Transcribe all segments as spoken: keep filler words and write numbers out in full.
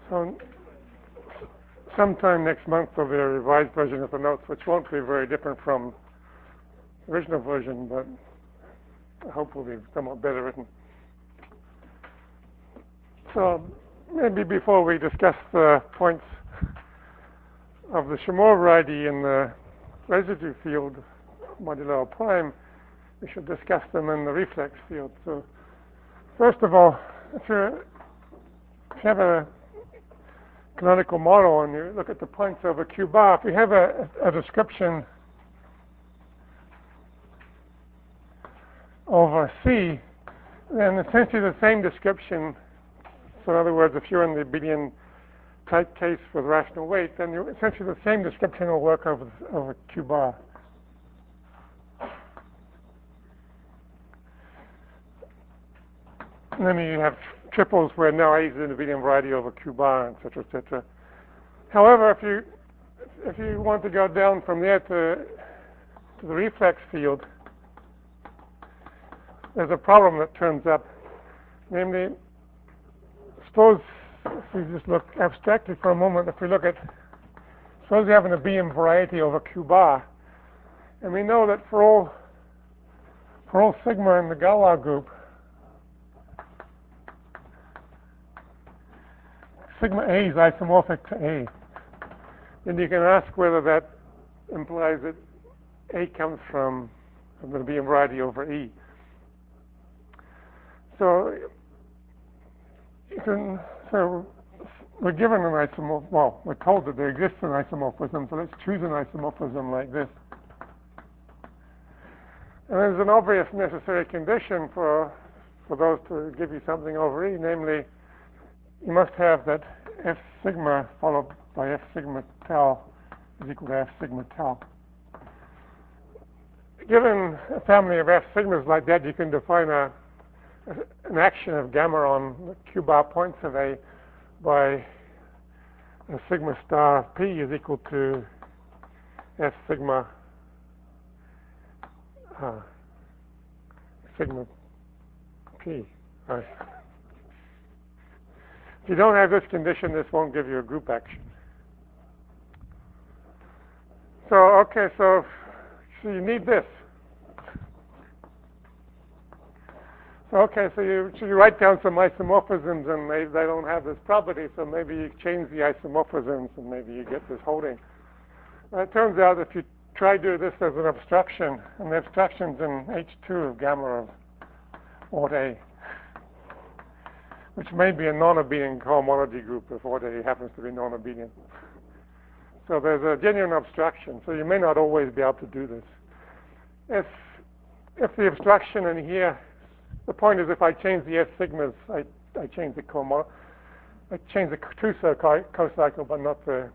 So sometime next month there'll be a revised version of the notes, which won't be very different from the original version, but I hope will be somewhat better written. So maybe before we discuss the points of the Chamois variety in the residue field, modulo prime, we should discuss them in the reflex field. So first of all, if, you're, if you have a canonical model and you look at the points over Q bar, if you have a, a description over C, then essentially the same description. So in other words, if you're in the abelian type case with rational weight, then you, essentially the same description will work over, over Q bar. And then you have triples where now A is an abelian variety over Q bar, et cetera, et cetera. However, if you if you want to go down from there to to the reflex field, there's a problem that turns up. Namely, suppose if we just look abstractly for a moment, if we look at, suppose we have an abelian variety over Q bar, and we know that for all for all sigma in the Galois group, sigma A is isomorphic to A. And you can ask whether that implies that A comes from, from the abelian variety over E. So, you can, so we're given an isomorphism, well, we're told that there exists an isomorphism, so let's choose an isomorphism like this. And there's an obvious necessary condition for, for those to give you something over E, namely, you must have that F sigma followed by F sigma tau is equal to F sigma tau. Given a family of F sigmas like that, you can define a, a an action of gamma on the Q bar points of A by a sigma star P is equal to F sigma uh, sigma P. Right. If you don't have this condition, this won't give you a group action. So, okay, so, so you need this. So, okay, so you, so you write down some isomorphisms, and they, they don't have this property, so maybe you change the isomorphisms, and maybe you get this holding. Well, it turns out if you try to do this as an abstraction, and the abstraction's in H two of gamma of ord A, which may be a non-abelian cohomology group if ord A happens to be non-abelian. So there's a genuine abstraction, so you may not always be able to do this. If, if the abstraction in here, the point is if I change the S sigmas, I, I change the cohomology, I change the Trousseau co-cycle, but not the,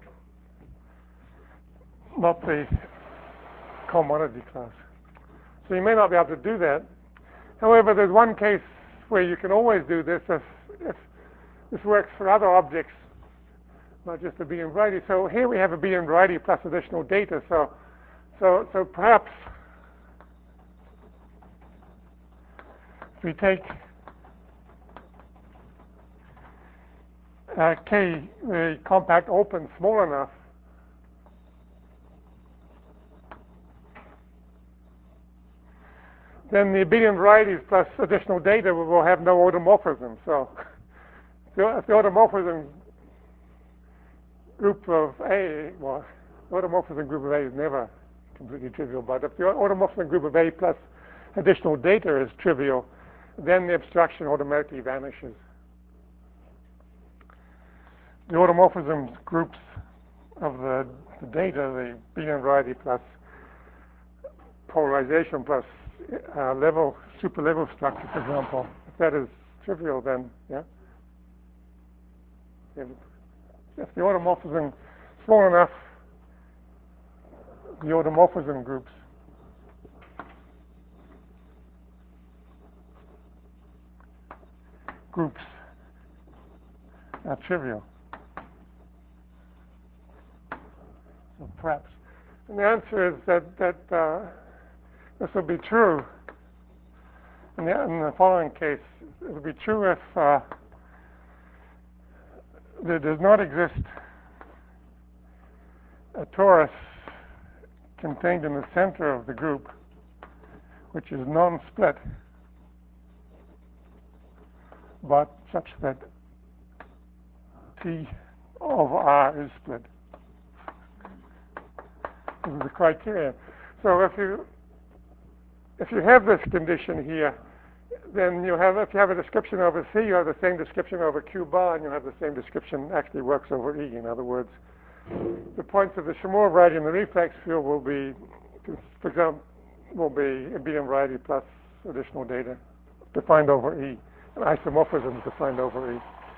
not the cohomology class. So you may not be able to do that. However, there's one case where you can always do this if, if this works for other objects, not just a abelian variety. So here we have a abelian variety plus additional data. So, so, so perhaps if we take uh, K, the compact open, small enough, then the abelian varieties plus additional data will, will have no automorphism. So if the automorphism group of A, well, the automorphism group of A is never completely trivial, but if the automorphism group of A plus additional data is trivial, then the abstraction automatically vanishes. The automorphism groups of the, the data, the abelian variety plus polarization plus uh, level, super level structure, for example, if that is trivial, then, yeah? If, if the automorphism is small enough, the automorphism groups groups are trivial. So perhaps. And the answer is that, that uh, this will be true. In the, in the following case, it will be true if uh, there does not exist a torus contained in the center of the group which is non-split, but such that T over R is split. This is the criterion. So if you if you have this condition here, then you have, if you have a description over C, you have the same description over Q bar, and you have the same description actually works over E. In other words, the points of the Shimura variety in the reflex field will be, for example, will be impedance variety plus additional data defined over E, and isomorphism defined over E.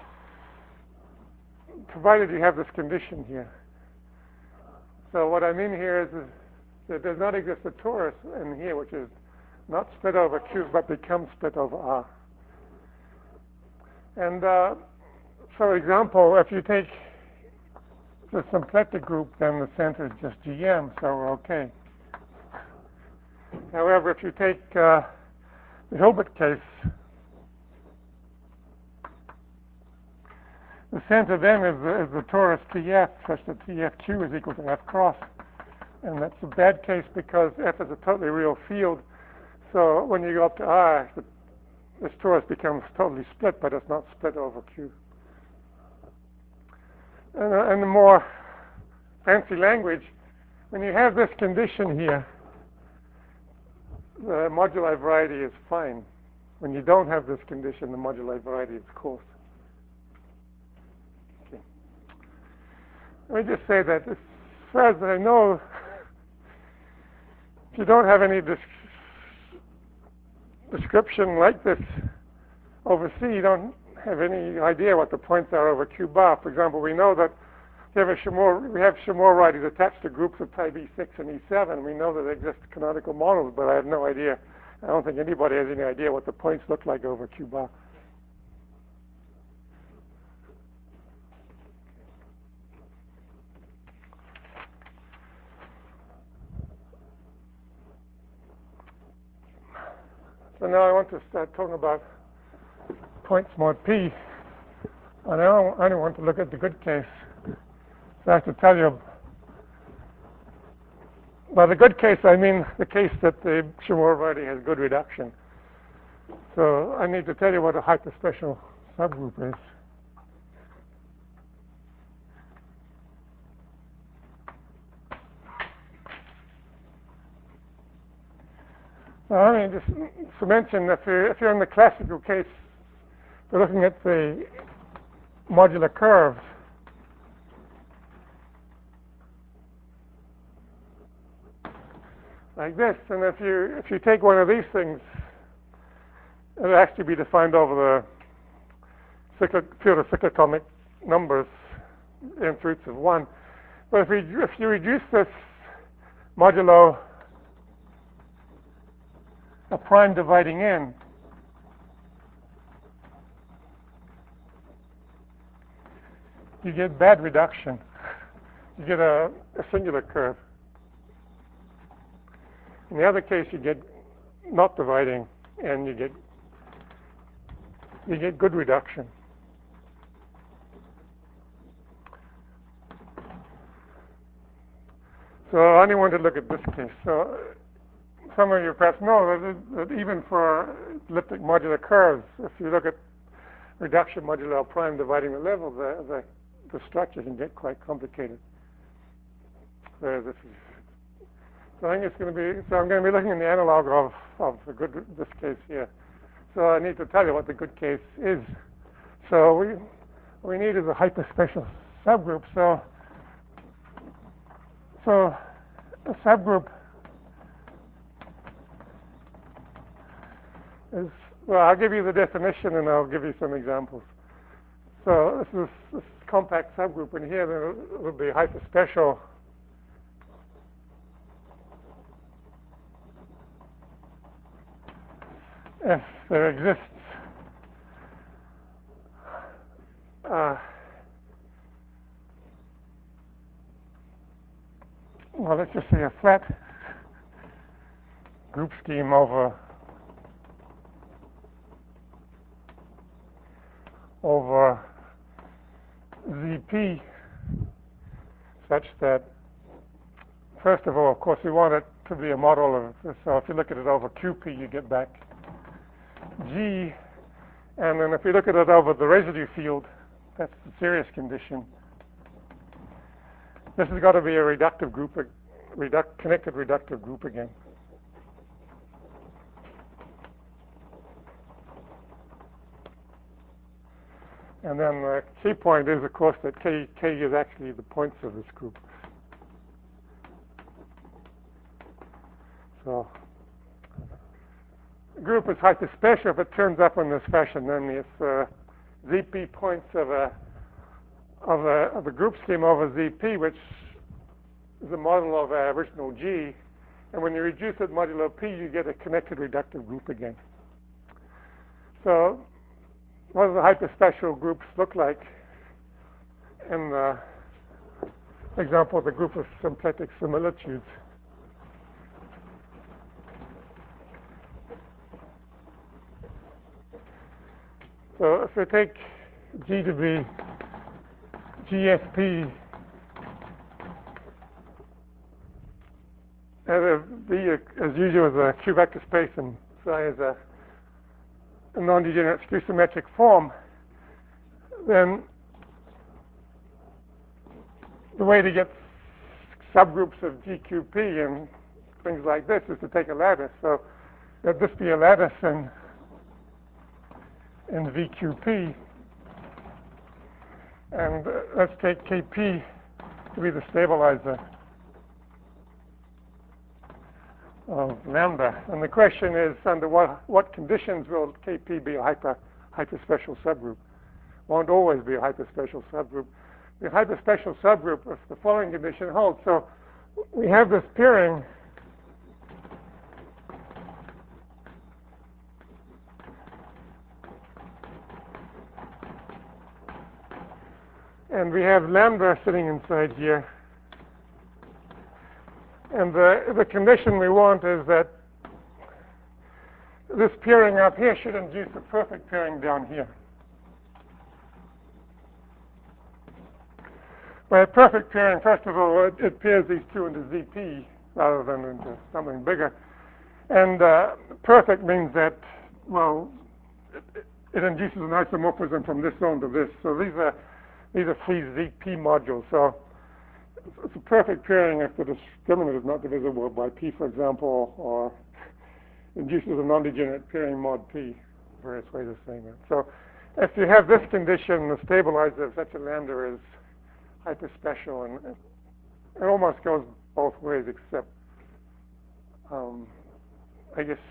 Provided you have this condition here. So what I mean here is, is that there does not exist a torus in here which is not split over Q, but becomes split over R. And uh, for example, if you take the symplectic group, then the center is just G M, so we're okay. However, if you take uh, the Hilbert case, the center then is the, is the torus T F, such that T F Q is equal to F cross. And that's a bad case because F is a totally real field. So when you go up to R, the, this torus becomes totally split, but it's not split over Q. And, uh, and the more fancy language, when you have this condition here, the moduli variety is fine. When you don't have this condition, the moduli variety is coarse. Okay. Let me just say that as far as I know, if you don't have any dis description like this over C, you don't have any idea what the points are over Q bar. For example, we know that we have a Shimura, we have Shimura varieties attached to groups of type E six and E seven. We know that there exist canonical models, but I have no idea. I don't think anybody has any idea what the points look like over Q bar. So now I want to start talking about points mod P, and I don't, I don't want to look at the good case. So I have to tell you, by the good case, I mean the case that the Shimura variety has good reduction. So I need to tell you what a hyperspecial subgroup is. So I mean, just to mention, if you're, if you're in the classical case, we're looking at the modular curves. Like this, and if you if you take one of these things, it'll actually be defined over the cyclic, field of cyclotomic numbers, nth roots of one. But if we if you reduce this modulo a prime dividing n, you get bad reduction. You get a, a singular curve. In the other case, you get not dividing, and you get you get good reduction. So I only want to look at this case. So some of you perhaps know that, that even for elliptic modular curves, if you look at reduction modulo prime dividing the level, the, the, the structure can get quite complicated. So this is So I think it's going to be, so I'm going to be looking in the analog of, of the good, this case here. So I need to tell you what the good case is. So we, we need is a hyperspecial subgroup. So, so a subgroup is, well, I'll give you the definition and I'll give you some examples. So this is this compact subgroup, and here there will be hyperspecial if there exists uh, well, let's just say a flat group scheme over over Z P such that, first of all, of course, we want it to be a model of, so if you look at it over Q P, you get back G, and then if you look at it over the residue field, that's the serious condition. This has got to be a reductive group, a reduct, connected reductive group again. And then the key point is, of course, that K, K is actually the points of this group. So the group is hyperspecial if it turns up in this fashion. Then it's uh, Z P points of a of a of a group scheme over Z P, which is a model of our original G. And when you reduce it modulo P, you get a connected reductive group again. So what do the hyperspecial groups look like? In the example of the group of symplectic similitudes. So if we take G to be G S P, and B as usual is a Q vector space and psi is a, a non-degenerate skew symmetric form, then the way to get subgroups of G Q P and things like this is to take a lattice. So let this be a lattice in in V Q P, and uh, let's take K P to be the stabilizer of lambda. And the question is, under what what conditions will K P be a hyper hyperspecial subgroup? Won't always be a hyperspecial subgroup. The hyperspecial subgroup if the following condition holds. So we have this peering and we have lambda sitting inside here. And the, the condition we want is that this peering up here should induce a perfect peering down here. By perfect peering, first of all, it, it pairs these two into Z P rather than into something bigger. And uh, perfect means that, well, it, it induces an isomorphism from this zone to this. So these are these are free Z P modules. So it's a perfect pairing if the discriminant is not divisible by P, for example, or induces a non-degenerate pairing mod P, various ways of saying that. So if you have this condition, the stabilizer of such a lambda is hyperspecial, and it, it almost goes both ways, except um, I guess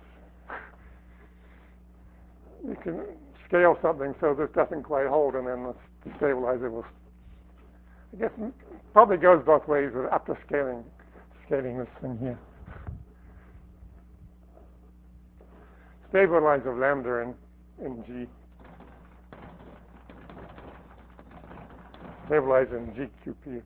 you can scale something so this doesn't quite hold, and then the, the stabilizer will, I guess, probably goes both ways with after scaling, scaling this thing here. Stabilizer of lambda in, in G. Stabilizer in G Q P.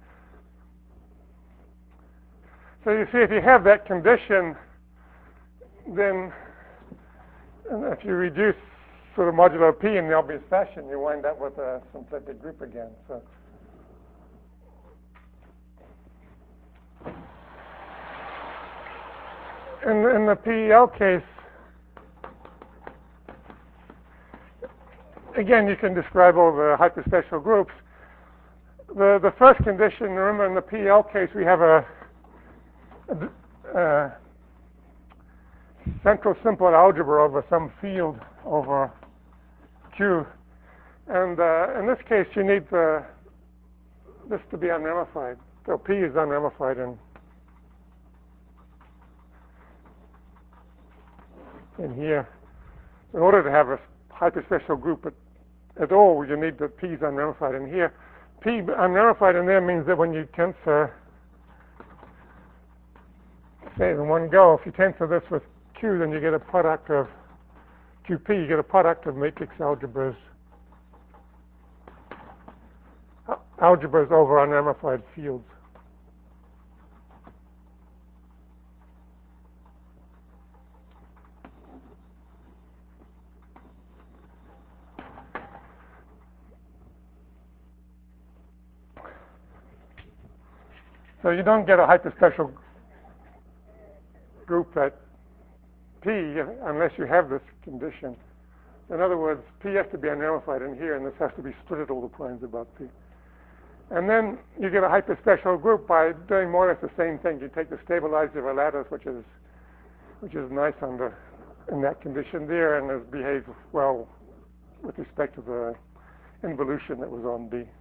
So you see, if you have that condition, then if you reduce sort of modulo P in the obvious fashion, you wind up with a symplectic group again. So in, in the P E L case, again, you can describe all the hyperspecial groups. The, the first condition, remember in the P E L case, we have a, a, a central simple algebra over some field over Q. And uh, in this case, you need the, this to be unramified. So P is unramified in, in here. In order to have a hyperspecial group at, at all, you need that P is unramified in here. P unramified in there means that when you tensor, say in one go, if you tensor this with Q, then you get a product of Q P, you get a product of matrix algebras, algebras over unramified fields. So you don't get a hyperspecial group at P unless you have this condition. In other words, P has to be unramified in here, and this has to be split at all the primes above P. And then you get a hyperspecial group by doing more or less the same thing. You take the stabilizer of a lattice, which is which is nice under in that condition there, and it behaves well with respect to the involution that was on B.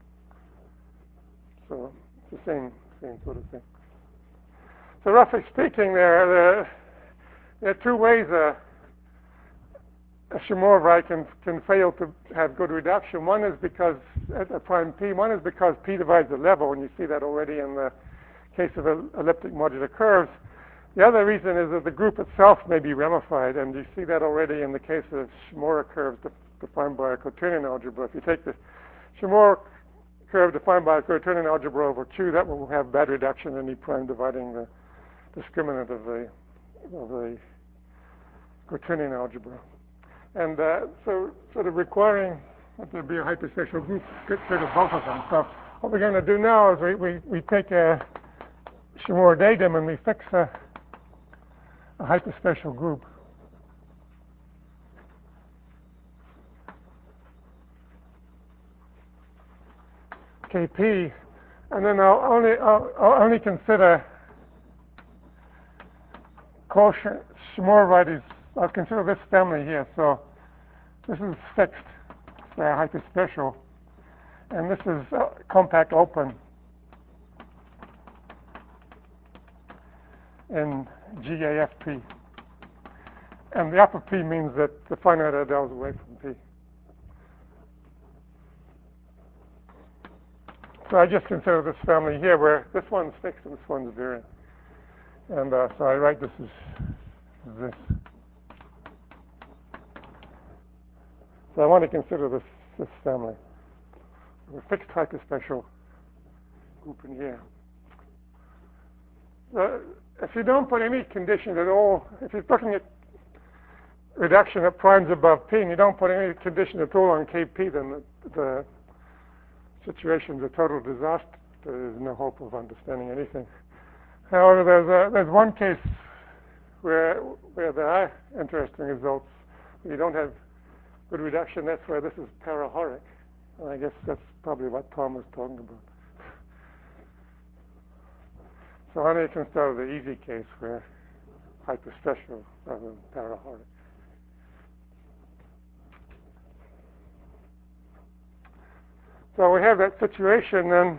So it's the same same sort of thing. So roughly speaking, there there, there are two ways a, a Shimura can can fail to have good reduction. One is because at a prime P. One is because P divides the level, and you see that already in the case of elliptic modular curves. The other reason is that the group itself may be ramified, and you see that already in the case of Shimura curves defined by a quaternion algebra. If you take the Shimura curve defined by a quaternion algebra over Q, that will have bad reduction in E prime dividing the discriminant of the of the quaternion algebra. And uh, so sort of requiring that there be a hyperspecial group gets rid of both of them. So what we're going to do now is we, we, we take a Shimura datum and we fix a, a hyperspecial group. K P, and then I'll only I'll, I'll only consider quotient Shimura varieties. I'll consider this family here. So this is fixed, so hyperspecial, and this is uh, compact open in G A F P, and the upper P means that the finite Ardell is away from P. So I just consider this family here where this one's fixed and this one's variant. And uh, so I write this as this. So I want to consider this this family. A fixed hyperspecial group in here. Uh, if you don't put any conditions at all, if you're looking at reduction of primes above P and you don't put any condition at all on K P, then the, the situation's a total disaster. There's no hope of understanding anything. However, there's a, there's one case where where there are interesting results. You don't have good reduction. That's where this is parahoric. And I guess that's probably what Tom was talking about. So I only can start with the easy case where hyperspecial rather than parahoric. So we have that situation then.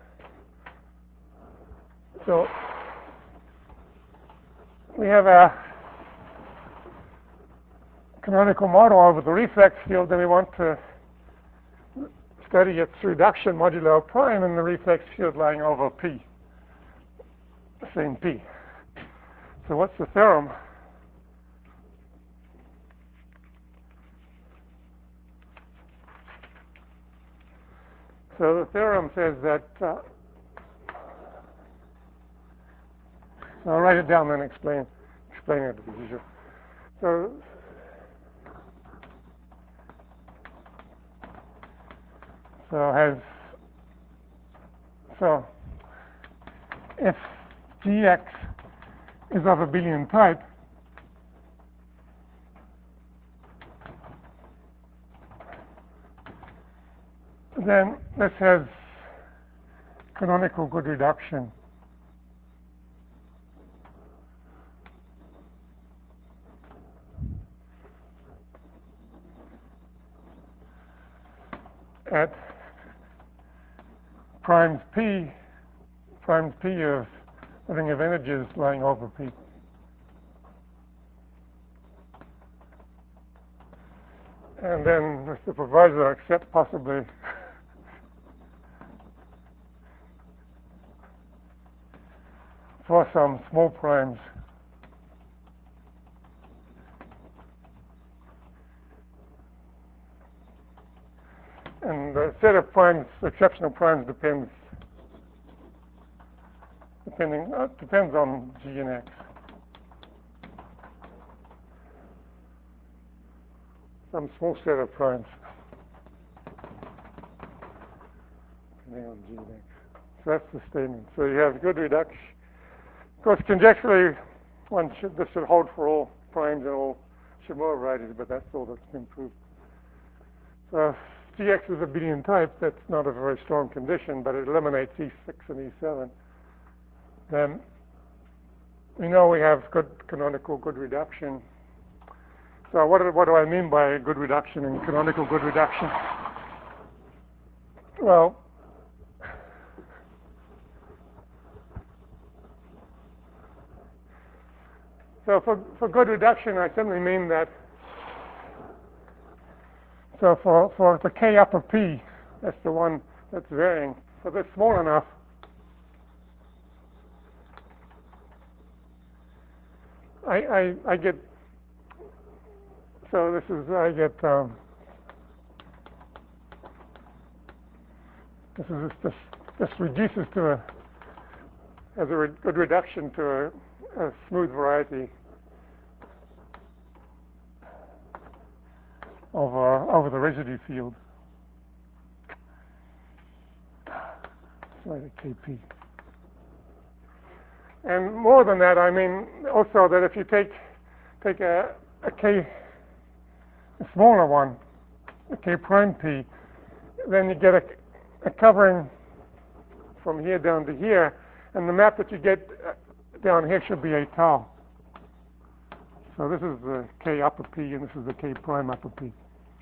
So we have a canonical model over the reflex field, and we want to study its reduction modulo prime in the reflex field lying over P, the same P. So what's the theorem? So the theorem says that, uh, I'll write it down and explain, explain it as usual. So, so has, so if G X is of abelian type, then this has canonical good reduction. At primes P, primes P of living of integers lying over P. And then with the proviso, except possibly for some small primes and the set of primes, exceptional primes, depends depending uh, depends on G and X. Some small set of primes depending on G and X. So that's the statement. So you have good reduction. Of course, conjecturally, one should, this should hold for all primes and all Shimura varieties, but that's all that's been proved. So if G X is abelian type, that's not a very strong condition, but it eliminates E six and E seven. Then we know we have good canonical good reduction. So what do, what do I mean by good reduction and canonical good reduction? Well, so for, for good reduction, I simply mean that, so for, for the K upper P, that's the one that's varying, so that's small enough, I, I, I get, so this is, I get, um, this is, this, this reduces to a, as a re good reduction to a, a smooth variety over, over the residue field. Sorry, the K P. And more than that, I mean also that if you take take a, a K, a smaller one, a K prime P, then you get a, a covering from here down to here, and the map that you get down here should be a tau. So this is the K upper P, and this is the K prime upper P.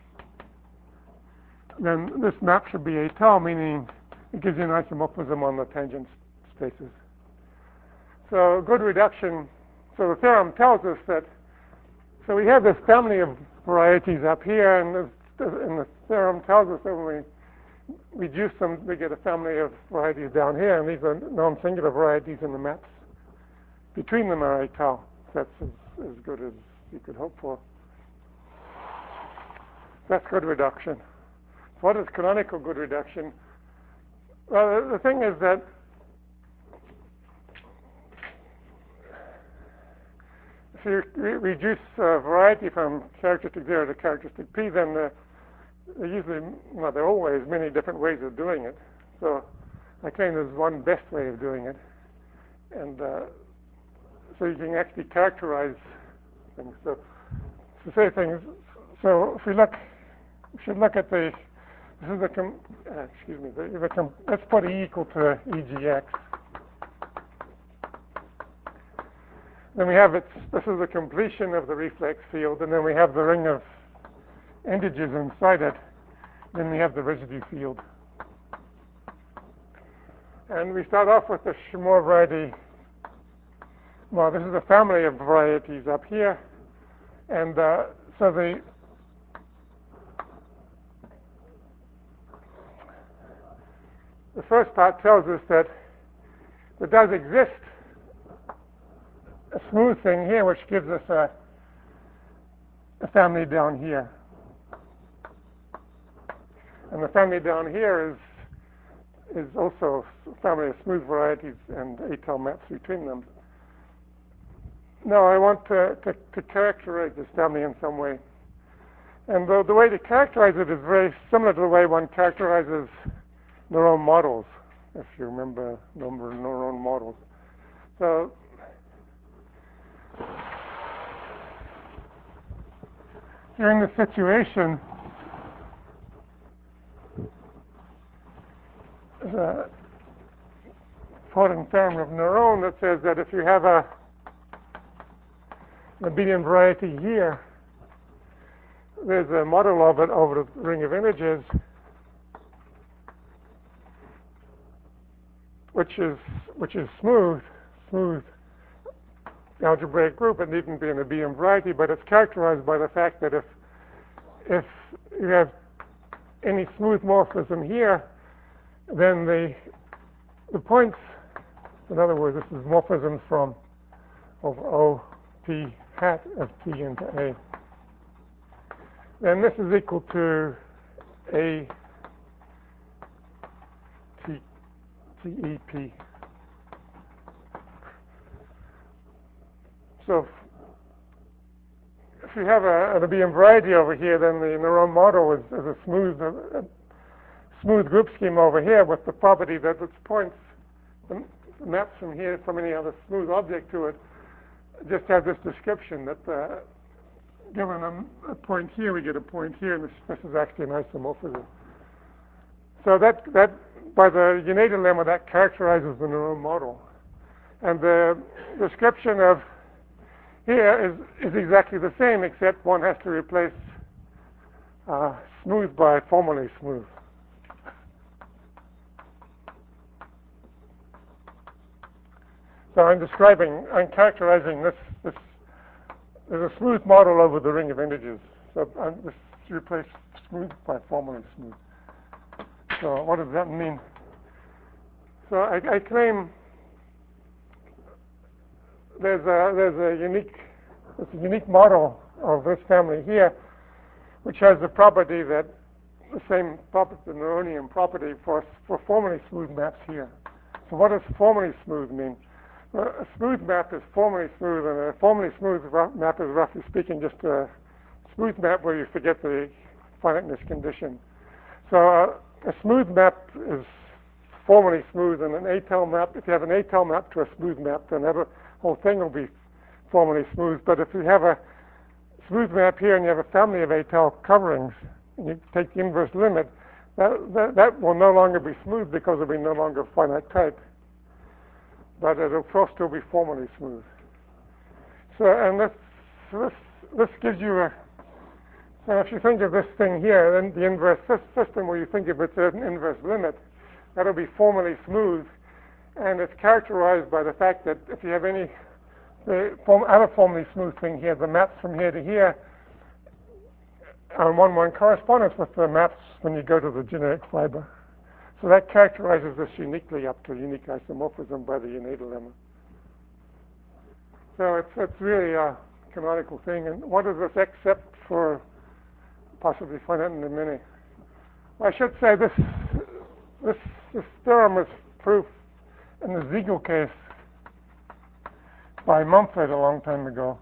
Then this map should be a tau, meaning it gives you an isomorphism on the tangent spaces. So good reduction, so the theorem tells us that, so we have this family of varieties up here, and, this, and the theorem tells us that when we reduce them, we get a family of varieties down here, and these are non-singular varieties, in the maps between them are a tau. That's as, as good as you could hope for. That's good reduction. What is canonical good reduction? Well, the thing is that if you re reduce uh, variety from characteristic zero to characteristic P, then uh, there usually, well, there are always many different ways of doing it. So I claim there's one best way of doing it. And uh, so you can actually characterize things. So to say things, so if we look, we should look at the, this is the, com, uh, excuse me, the, the com, let's put E equal to E G X. Then we have it, this is the completion of the reflex field, and then we have the ring of integers inside it. Then we have the residue field. And we start off with the Shimura variety. Well, this is a family of varieties up here. And uh, so the the first part tells us that there does exist a smooth thing here, which gives us a, a family down here. And the family down here is is also a family of smooth varieties and a tau maps between them. Now I want to, to, to characterize this family in some way. And the, the way to characterize it is very similar to the way one characterizes neuron models, if you remember number neuron models. So here in this situation, there's a Fordham theorem of neuron that says that if you have a an abelian variety here, there's a model of it over the ring of integers, which is which is smooth, smooth algebraic group. It needn't be an abelian variety, but it's characterized by the fact that if if you have any smooth morphism here, then the the points, in other words, this is morphisms from over O P hat of T into A. Then this is equal to A T T E P. So if you have a, an abelian variety over here, then the neuron model is, is a smooth a, a smooth group scheme over here with the property that its points the, the maps from here from any other smooth object to it just have this description that uh, given a, a point here, we get a point here, and this, this is actually an isomorphism. So that, that by the Unaida lemma, that characterizes the neural model. And the description of here is, is exactly the same, except one has to replace uh, smooth by formally smooth. So I'm describing, I'm characterizing this, this, there's a smooth model over the ring of integers. So I'm just replace smooth by formally smooth. So what does that mean? So I, I claim there's a, there's a unique, it's a unique model of this family here, which has the property that the same property, the Neronian property for, for formally smooth maps here. So what does formally smooth mean? Well, a smooth map is formally smooth, and a formally smooth map is, roughly speaking, just a smooth map where you forget the finiteness condition. So uh, a smooth map is formally smooth, and an A-tel map, if you have an A-tel map to a smooth map, then that whole thing will be formally smooth. But if you have a smooth map here and you have a family of A-tel coverings, and you take the inverse limit, that, that, that will no longer be smooth because it will be no longer finite type. But it'll still be formally smooth. So, and this, this, this gives you a, so if you think of this thing here, then the inverse system where you think of it as an inverse limit, that'll be formally smooth, and it's characterized by the fact that if you have any, the form, other formally smooth thing here, the maps from here to here, on one one correspondence with the maps when you go to the generic fiber. So that characterizes this uniquely up to unique isomorphism by the Unaida lemma. So it's, it's really a canonical thing. And what is this except for possibly finite in the many? Well, I should say this, this, this theorem was proved in the Siegel case by Mumford a long time ago.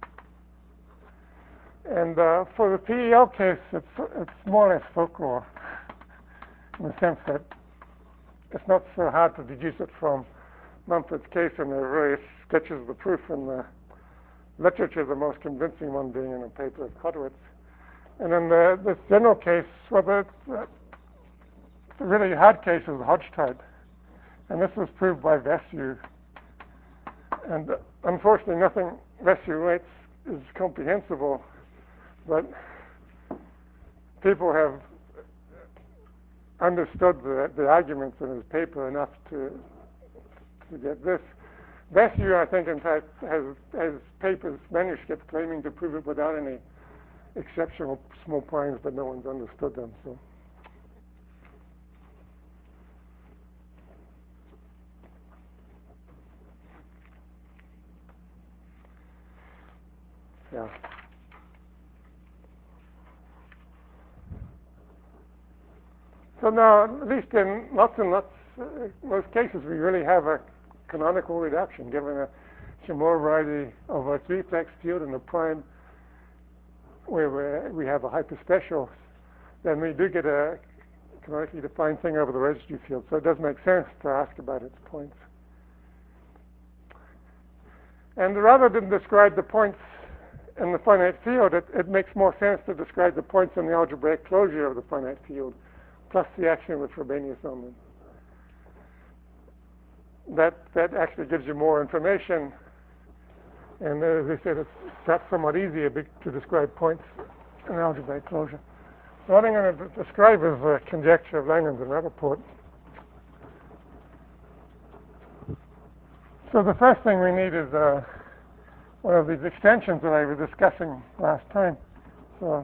And uh, for the P E L case, it's, it's more or less folklore, in the sense that it's not so hard to deduce it from Mumford's case, and there are various sketches of the proof in the literature, the most convincing one being in a paper of Kotowitz. And in the, this general case, well, the, the, the really hard case is the Hodge type, and this was proved by Vassieu. And uh, unfortunately, nothing Vassieu writes is comprehensible, but people have understood the, the arguments in his paper enough to to get this. Vassieu, I think, in fact, has, has papers, manuscripts claiming to prove it without any exceptional small primes, but no one's understood them. So, yeah. So now, at least in lots and lots, uh, most cases, we really have a canonical reduction, given a Shimura variety of a three-plex field and a prime where we have a hyperspecial, then we do get a canonically defined thing over the residue field. So it does make sense to ask about its points. And rather than describe the points in the finite field, it, it makes more sense to describe the points in the algebraic closure of the finite field, plus the action with Frobenius on them. That, that actually gives you more information. And as I said, it's perhaps somewhat easier to describe points in algebraic closure. So what I'm going to describe is the conjecture of Langens and Rappaport. So the first thing we need is uh, one of these extensions that I was discussing last time. So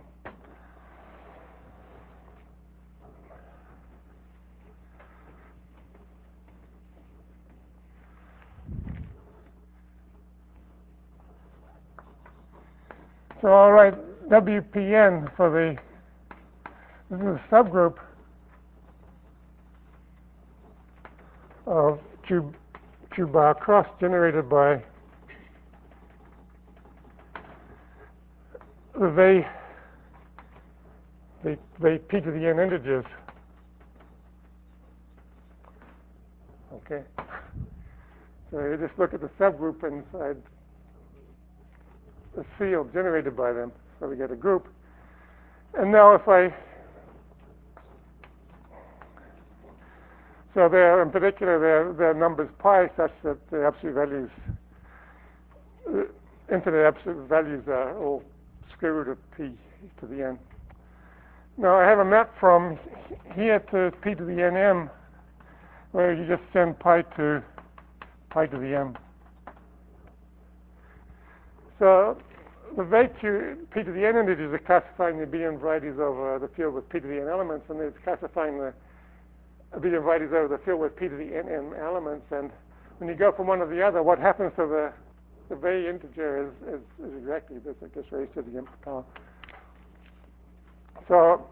So I'll write W P N for the, this is a subgroup of Q, Q bar cross generated by the they, the, the P to the N integers of Okay. So you just look at the subgroup inside the field generated by them. So we get a group. And now if I, so they're, in particular, they're, they're numbers pi such that the absolute values, uh, infinite absolute values are all square root of p to the n. Now I have a map from here to p to the nm, where you just send pi to pi to the m. So the way to p to the n integers are classifying the abelian varieties over the field with p to the n elements, and it's classifying the abelian varieties over the field with p to the nm elements. And when you go from one to the other, what happens to the the Weil integer is, is, is exactly this. It gets raised to the nth power. So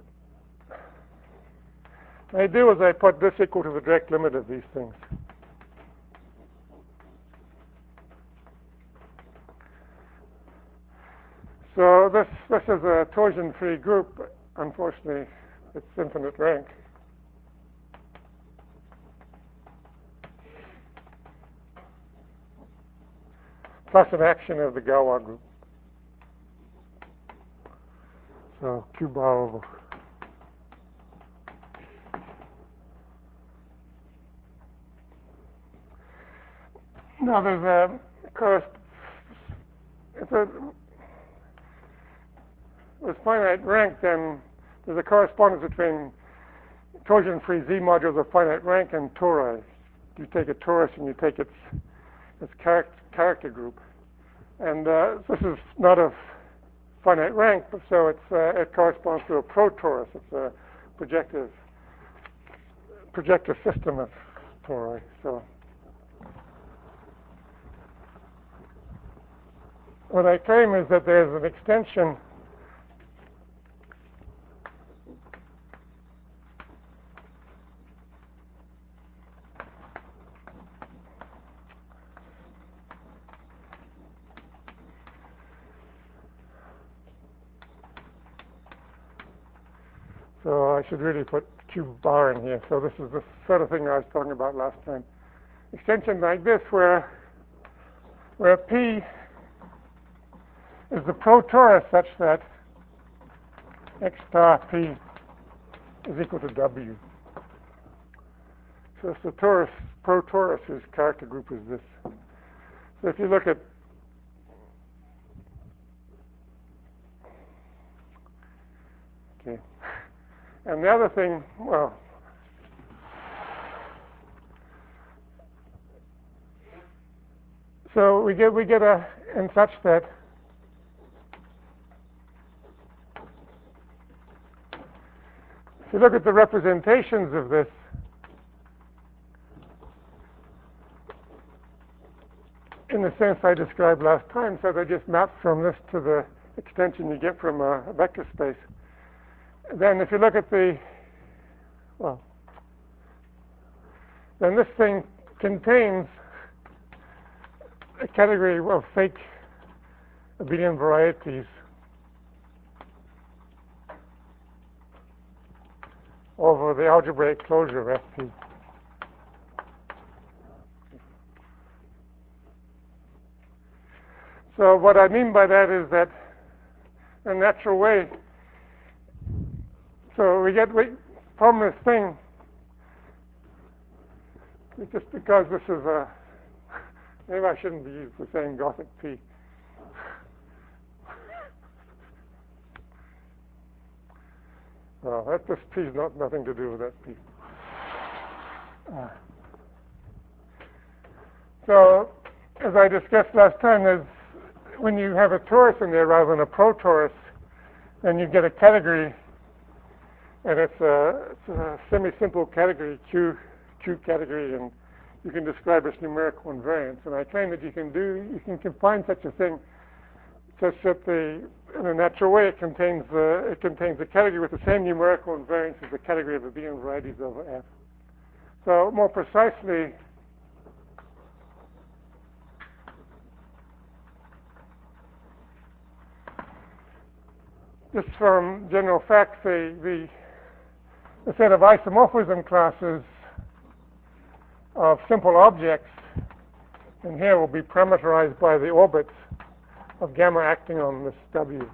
what I do is I put this equal to the direct limit of these things. So this this is a torsion-free group. Unfortunately, it's infinite rank. Plus an action of the Galois group. So Q bar over. Now there's a course. It's a with finite rank, then there's a correspondence between torsion-free Z modules of finite rank and tori. You take a torus and you take its its character, character group, and uh, this is not of finite rank, but so it's uh, it corresponds to a protorus. It's a projective projective system of tori. So what I claim is that there's an extension So I should really put Q bar in here. So this is the sort of thing I was talking about last time. Extension like this, where where P is the protorus such that X star P is equal to W. So it's the torus, protorus whose character group is this. So if you look at okay. And the other thing, well, so we get we get a in such that if you look at the representations of this, in the sense I described last time, so they just map from this to the extension you get from a, a vector space. Then if you look at the, well, then this thing contains a category of fake abelian varieties over the algebraic closure of F P. So what I mean by that is that in a natural way, so we get we, from this thing, just because this is a, maybe I shouldn't be used for saying Gothic P. Well, that this P is not nothing to do with that P. Uh, so, as I discussed last time, there's when you have a torus in there rather than a protorus, then you get a category. And it's a, it's a semi-simple category, Q, Q category, and you can describe its numerical invariance. And I claim that you can do, you can confine such a thing, such that the, in a natural way, it contains the, it contains a category with the same numerical invariance as the category of abelian varieties over F. So more precisely, just from general facts, the, the The set of isomorphism classes of simple objects in here will be parameterized by the orbits of gamma acting on this W.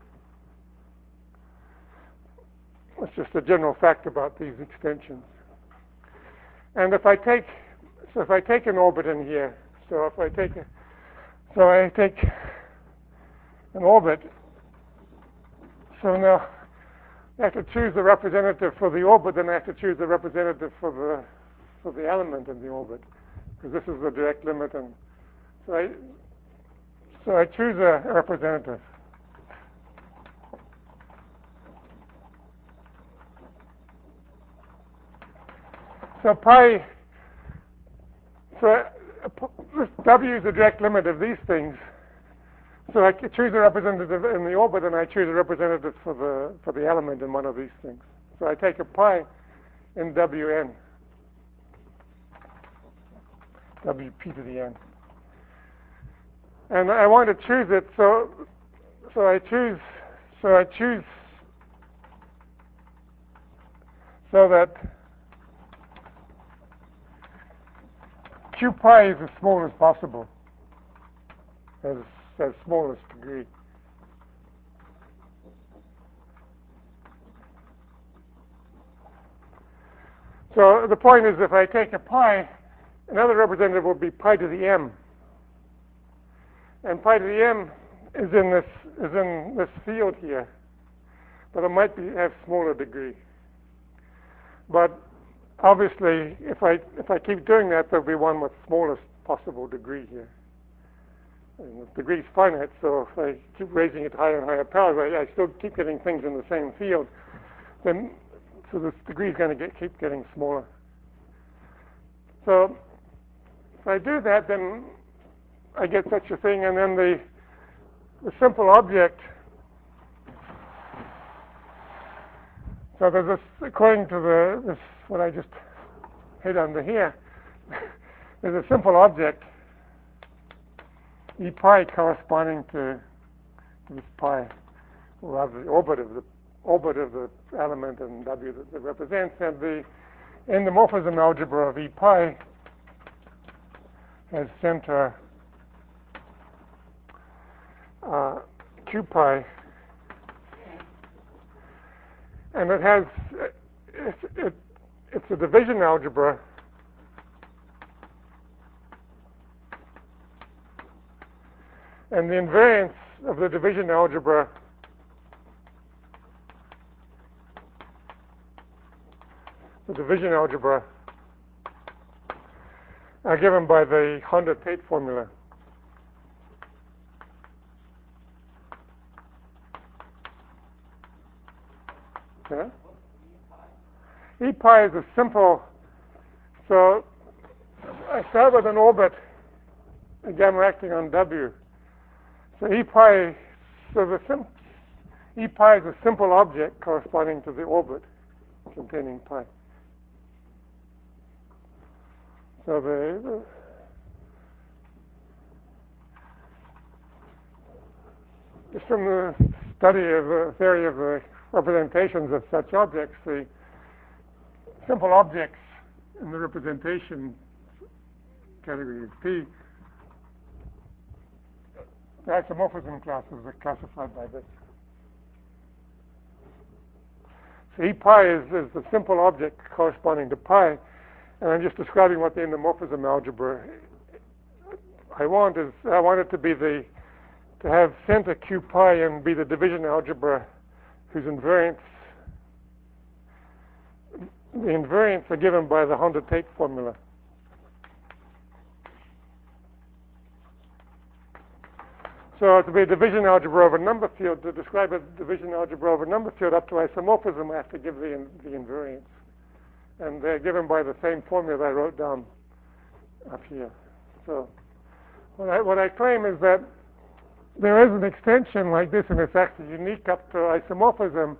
It's just a general fact about these extensions. And if I take, so if I take an orbit in here, so if I take, a, so I take an orbit, so now I have to choose the representative for the orbit, then I have to choose the representative for the for the element in the orbit, because this is the direct limit, and so I so I choose a representative. So pi, so this W is the direct limit of these things. So I choose a representative in the orbit, and I choose a representative for the for the element in one of these things. So I take a pi in W n, W p to the n, and I want to choose it. So so I choose so I choose so that q pi is as small as possible, as as smallest degree. So the point is, if I take a pi, another representative will be pi to the m, and pi to the m is in this is in this field here, but it might be have smaller degree. But obviously, if I if I keep doing that, there'll be one with smallest possible degree here. And the degree is finite, so if I keep raising it higher and higher powers, I, I still keep getting things in the same field. Then, so this degree is going to get, keep getting smaller. So if I do that, then I get such a thing, and then the the simple object. So there's this, according to the this what I just hit under here, there's a simple object E pi corresponding to, to this pi, or rather the orbit of the orbit of the element in W that it represents, and the endomorphism algebra of E pi has center uh, q pi, and it has it's, it, it's a division algebra and the invariance of the division algebra the division algebra are given by the Honda-Tate formula. Yeah? E pi is a simple, so I start with an orbit, again acting on W. So E pi, so the sim, E pi is a simple object corresponding to the orbit containing pi. So the, the just from the study of the theory of the representations of such objects, the simple objects in the representation category of P, the isomorphism classes are classified by this. So E pi is, is the simple object corresponding to pi, and I'm just describing what the endomorphism algebra I want is I want it to be the to have center q pi and be the division algebra whose invariants the invariants are given by the Honda-Tate formula. So to be a division algebra of a number field, to describe a division algebra of a number field up to isomorphism, I have to give the, in, the invariants. And they're given by the same formula that I wrote down up here. So what I, what I claim is that there is an extension like this, and it's actually unique up to isomorphism,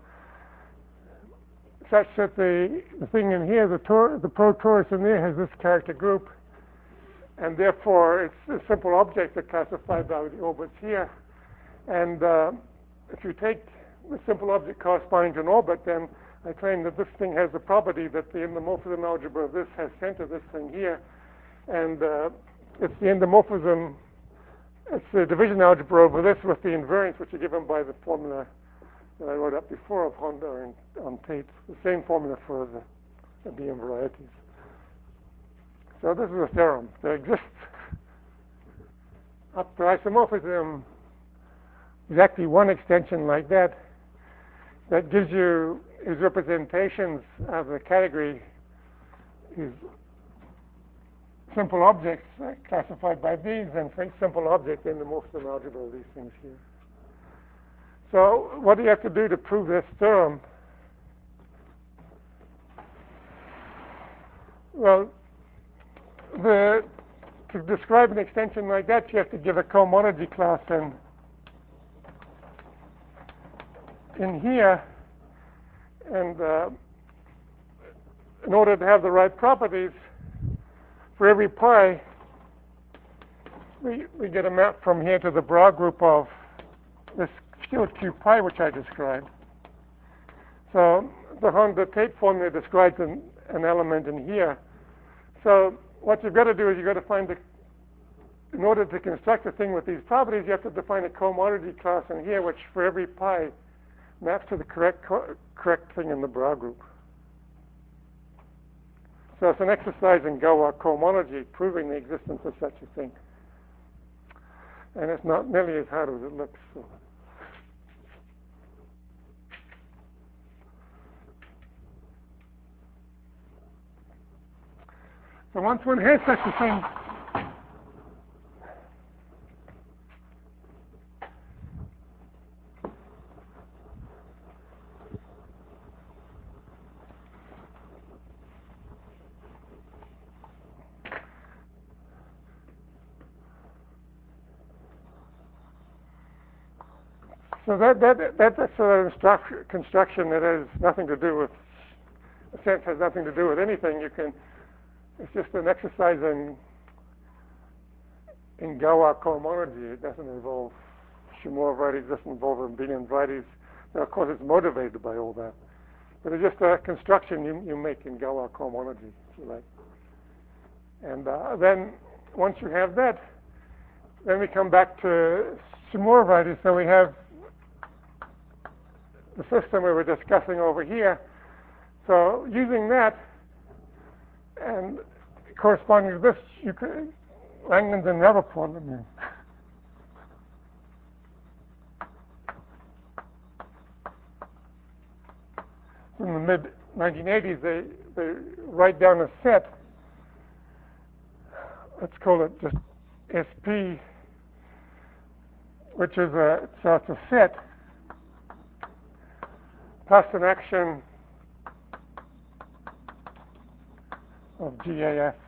such that the, the thing in here, the, tor the pro-torus in there has this character group, and therefore it's a simple object that classified by the orbits here. And uh, if you take the simple object corresponding to an orbit, then I claim that this thing has the property that the endomorphism algebra of this has center this thing here, and uh, it's the endomorphism, it's the division algebra over this with the invariants, which are given by the formula that I wrote up before of Honda and on Tate, the same formula for the, the B M varieties. So this is a theorem. There exists up to isomorphism exactly one extension like that that gives you is representations of the category is simple objects uh, classified by these, and for each simple object in the morphism algebra of these things here. So what do you have to do to prove this theorem? Well, the, to describe an extension like that, you have to give a cohomology class in, in here, and uh, in order to have the right properties, for every pi, we, we get a map from here to the Bra group of this field Q pi, which I described. So the Honda Tate formula describes an, an element in here. So what you've got to do is you've got to find the, in order to construct a thing with these properties, you have to define a cohomology class in here, which for every pi maps to the correct co correct thing in the Bra group. So it's an exercise in Galois cohomology, proving the existence of such a thing. And it's not nearly as hard as it looks. So. So once one has such a thing, so that, that, that that's a construction that has nothing to do with, a sense has nothing to do with anything. You can, it's just an exercise in, in Galois cohomology. It doesn't involve Shumor varieties, it doesn't involve abelian varieties. Now, of course, it's motivated by all that. But it's just a construction you, you make in Galois cohomology, if you like. And uh, then, once you have that, then we come back to Shumor varieties. So we have the system we were discussing over here. So using that and corresponding to this, you could Langlands and Rappaport. I mean. In the mid nineteen eighties, they they write down a set. Let's call it just S P, which is a so it's a set plus an action of G A F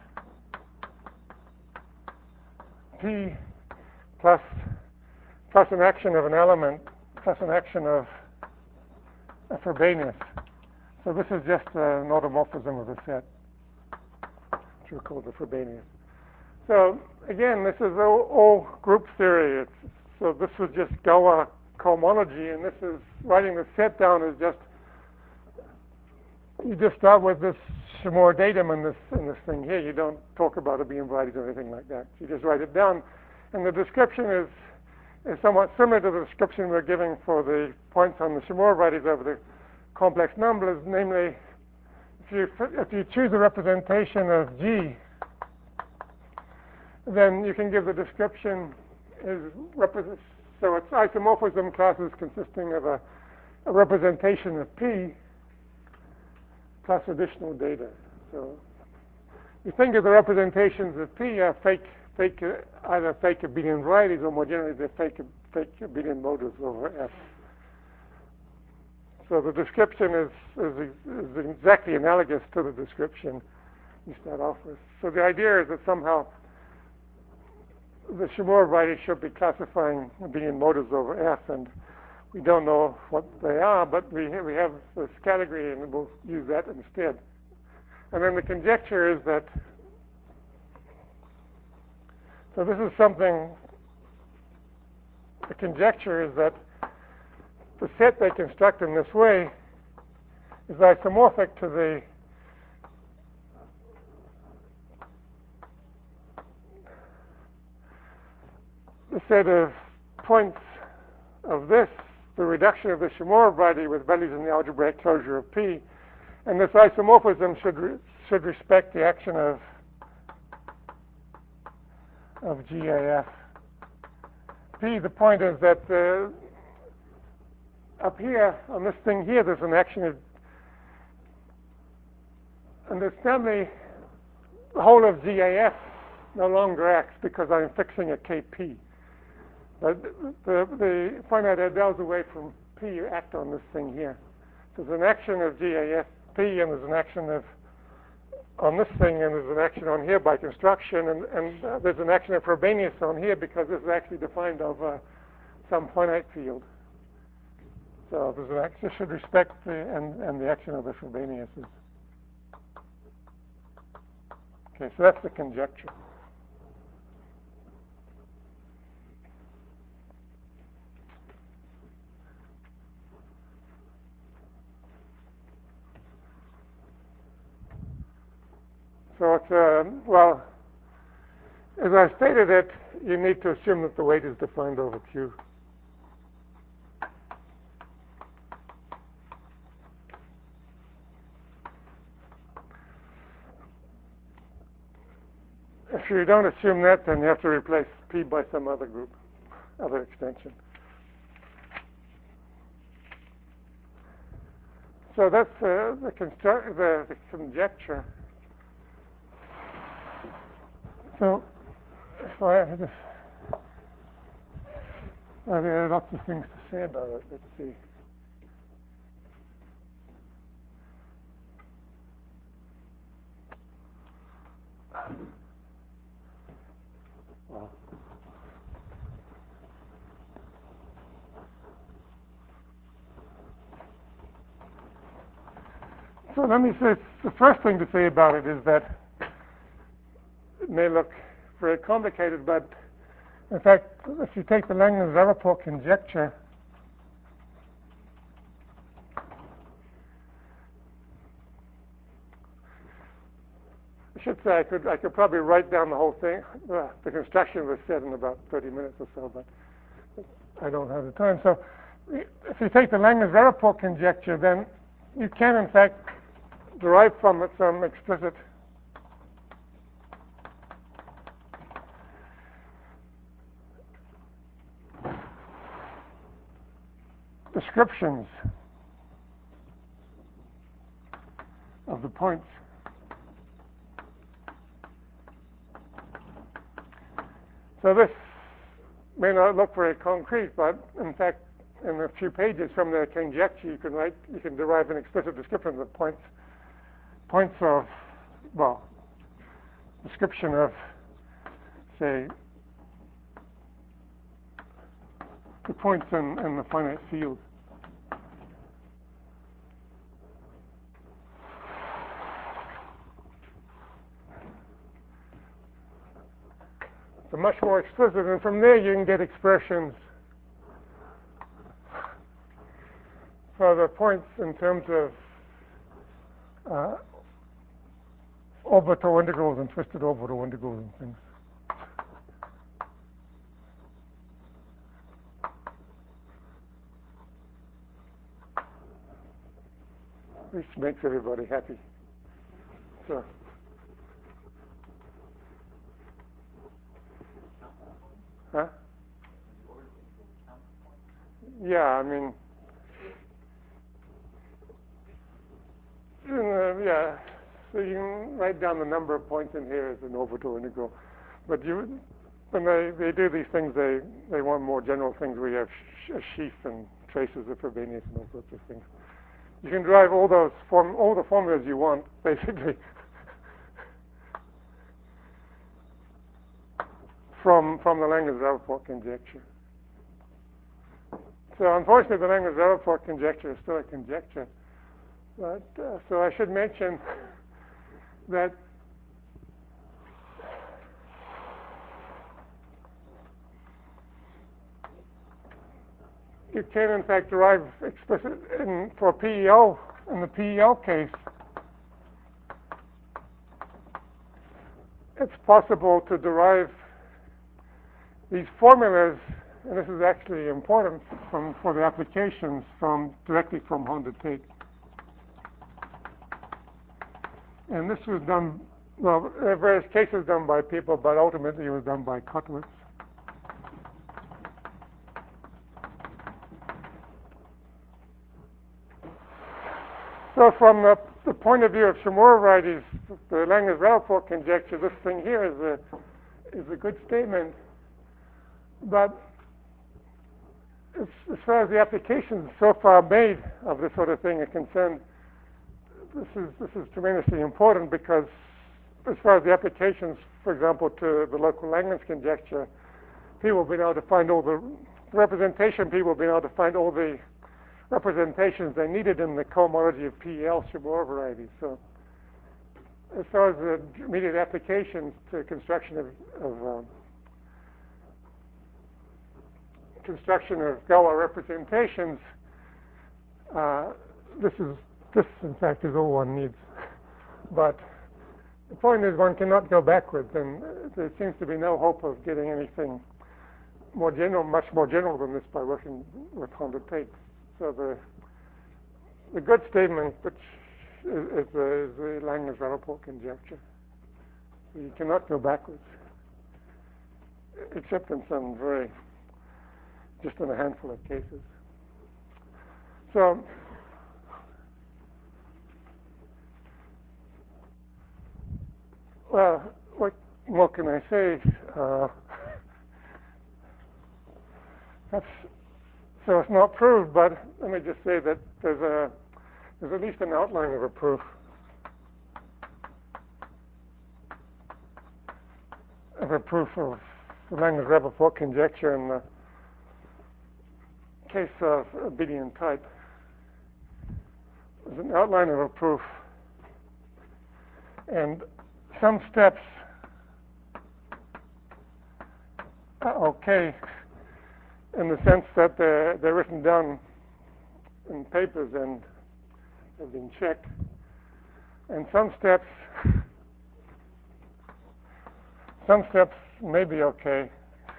P plus plus an action of an element plus an action of a Frobenius. So this is just an automorphism of the set, which we call the Frobenius. So again, this is all, all group theory. It's, so this was just Galois cohomology, and this is writing the set down is just you just start with this Shumor datum in this in this thing here. You don't talk about a B M varieties or anything like that. You just write it down, and the description is is somewhat similar to the description we're giving for the points on the Shumor varieties over the complex numbers. Namely, if you if you choose a representation of G, then you can give the description is represent. So it's isomorphism classes consisting of a, a representation of P plus additional data. So you think of the representations of P are fake, fake, uh, either fake abelian varieties or more generally they're fake, fake abelian motors over F. So the description is, is, is exactly analogous to the description you start off with. So the idea is that somehow the Shumor variety should be classifying abelian motors over F, and we don't know what they are, but we have, we have this category, and we'll use that instead. And then the conjecture is that, so this is something, the conjecture is that the set they construct in this way is isomorphic to the the set of points of this, the reduction of the Shimura variety with values in the algebraic closure of P, and this isomorphism should re should respect the action of of G A F P. The point is that uh, up here on this thing here, there's an action of, understand me, the whole of G A F no longer acts because I'm fixing a K P. But the, the finite Adels away from P act on this thing here. There's an action of G A F P, and there's an action of on this thing, and there's an action on here by construction, and, and uh, there's an action of Frobenius on here because this is actually defined over some finite field. So there's an action should respect the and, and the action of the Frobenius is. Okay, so that's the conjecture. So it's, uh, well, as I stated it, you need to assume that the weight is defined over Q. If you don't assume that, then you have to replace P by some other group, other extension. So that's uh, the, construct, the, the conjecture. So, if I had this, well, there are lots of things to say about it. Let's see. Well, so let me say, the first thing to say about it is that it may look very complicated, but in fact, if you take the Langlands-Rappaport conjecture, I should say I could I could probably write down the whole thing. Uh, the construction was said in about thirty minutes or so, but I don't have the time. So if you take the Langlands-Rappaport conjecture, then you can in fact derive from it some explicit descriptions of the points. So this may not look very concrete, but in fact, in a few pages from the conjecture, you can write, you can derive an explicit description of the points, points of, well, description of, say, the points in, in the finite field. So much more explicit, and from there you can get expressions for the points in terms of uh, orbital integrals and twisted orbital integrals and things. This makes everybody happy. So, huh? Yeah, I mean, uh, yeah. So you can write down the number of points in here as an orbital integral, but you, when they, they do these things, they they want more general things where you have sh a sheaf and traces of Frobenius and all sorts of things. You can derive all those form all the formulas you want, basically, from from the Langlands-Rappaport conjecture. So unfortunately, the Langlands-Rappaport conjecture is still a conjecture. But uh, so I should mention that you can, in fact, derive explicit in, for P E O in the P E L case, it's possible to derive these formulas, and this is actually important from, for the applications from directly from Honda Tate. And this was done, well, there are various cases done by people, but ultimately it was done by Kottwitz. So from the, the point of view of Shimura varieties, the Langes-Rappaport conjecture, this thing here is a, is a good statement. But as, as far as the applications so far made of this sort of thing are concerned, this is, this is tremendously important because as far as the applications, for example, to the local Langlands conjecture, people have been able to find all the, the representation, people have been able to find all the representations they needed in the cohomology of P E L Shimura varieties. So as far as the immediate applications to construction of, of um, construction of Galois representations, uh, this is this in fact is all one needs. But the point is one cannot go backwards, and there seems to be no hope of getting anything more general, much more general than this by working with Honda Tate. So the the good statement, which is, is the, is the Langes-Rappaport conjecture. You cannot go backwards, except in some very, just in a handful of cases. So well, what more can I say? Uh, that's So it's not proved, but let me just say that there's a there's at least an outline of a proof of a proof of the Langes-Rappaport conjecture in the case of abelian type. There's an outline of a proof, and some steps are okay in the sense that they're, they're written down in papers and have been checked. And some steps, some steps may be okay.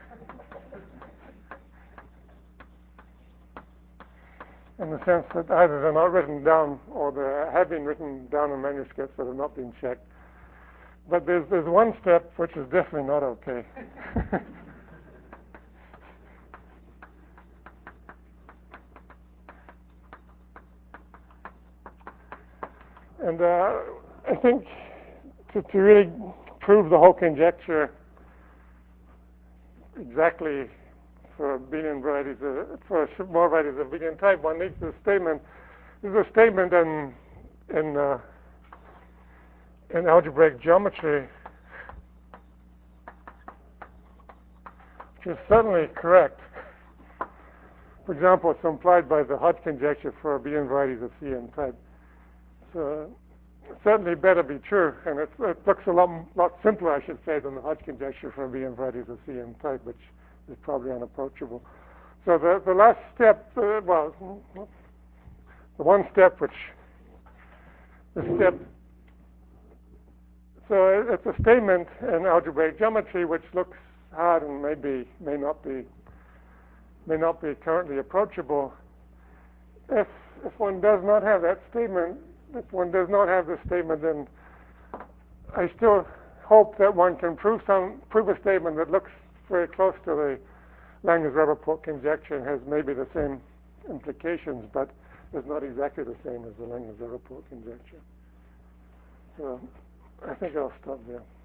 In the sense that either they're not written down or they have been written down in manuscripts that have not been checked. But there's, there's one step which is definitely not okay. And uh, I think to, to really prove the whole conjecture exactly for abelian varieties, uh, for more varieties of abelian type, one needs a statement. There's a statement in in uh, in algebraic geometry which is certainly correct. For example, it's implied by the Hodge conjecture for abelian varieties of C N type. So certainly better be true, and it, it looks a lot lot simpler, I should say, than the Hodge conjecture for abelian varieties of C N type, which is probably unapproachable. So the the last step, uh, well, the one step which the step. So it's a statement in algebraic geometry which looks hard and maybe may not be may not be currently approachable. If if one does not have that statement. If one does not have this statement, then I still hope that one can prove some prove a statement that looks very close to the Langes-Rappaport conjecture and has maybe the same implications, but is not exactly the same as the Langes-Rappaport conjecture. So I think I'll stop there.